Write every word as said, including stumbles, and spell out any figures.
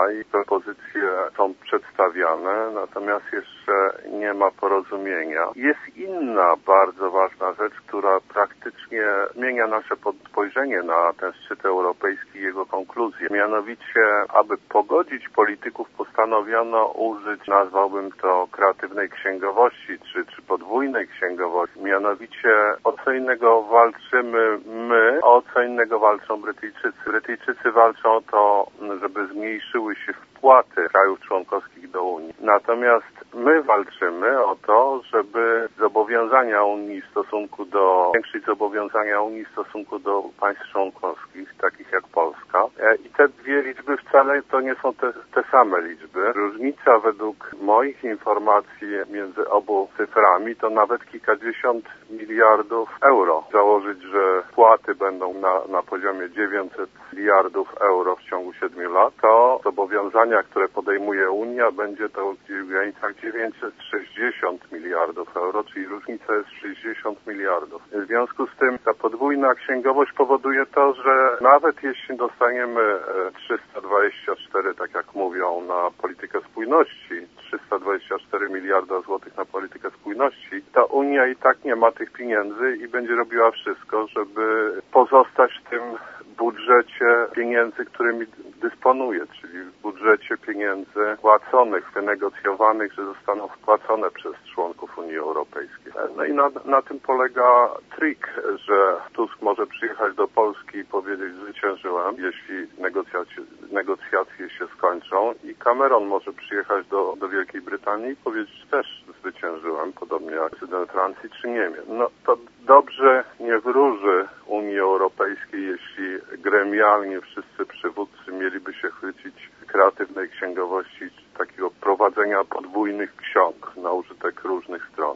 Unia i propozycje są przedstawiane, natomiast jeszcze nie ma porozumienia. Jest inna bardzo ważna rzecz, która praktycznie zmienia nasze spojrzenie na ten szczyt europejski i jego konkluzje. Mianowicie, aby pogodzić polityków, postanowiono użyć, nazwałbym to, kreatywnej księgowości, czy, czy podwójnej księgowości. Mianowicie, o co innego walczymy my, o co innego walczą Brytyjczycy. Brytyjczycy walczą o to, żeby zmniejszyły się wpłaty krajów członkowskich do Unii. Natomiast my walczymy o to, żeby zobowiązania Unii w stosunku do, zwiększyć zobowiązania Unii w stosunku do państw członkowskich, takich jak Polska. I te dwie liczby wcale to nie są te, te same liczby. Różnica według moich informacji między obu cyframi to nawet kilkadziesiąt miliardów euro. Założyć, że wpłaty będą na, na poziomie dziewięćset miliardów euro w ciągu siedmiu lat, to zobowiązania, które podejmuje Unia, będzie to w granicach dziewięćset sześćdziesiąt miliardów euro, czyli różnica jest sześćdziesiąt miliardów. W związku z tym ta podwójna księgowość powoduje to, że nawet jeśli dostaniemy trzysta dwadzieścia cztery, tak jak mówią, na politykę spójności, trzysta dwadzieścia cztery miliarda złotych na politykę spójności, ta Unia i tak nie ma tych pieniędzy i będzie robiła wszystko, żeby pozostać w tym budżecie pieniędzy, którymi dysponuje, czyli w budżecie pieniędzy wpłaconych, wynegocjowanych, że zostaną wpłacone przez członków Unii Europejskiej. No i na, na tym polega trik, że Tusk może przyjechać do Polski i powiedzieć: zwyciężyłem, jeśli negocjacje, negocjacje się skończą, i Cameron może przyjechać do, do Wielkiej Brytanii i powiedzieć: też zwyciężyłem, podobnie jak prezydent Francji czy Niemiec. No to dobrze nie wróży Unii Europejskiej, jeśli gremialnie wszyscy przywódcy mieliby się chwycić kreatywnej księgowości, takiego prowadzenia podwójnych ksiąg na użytek różnych stron.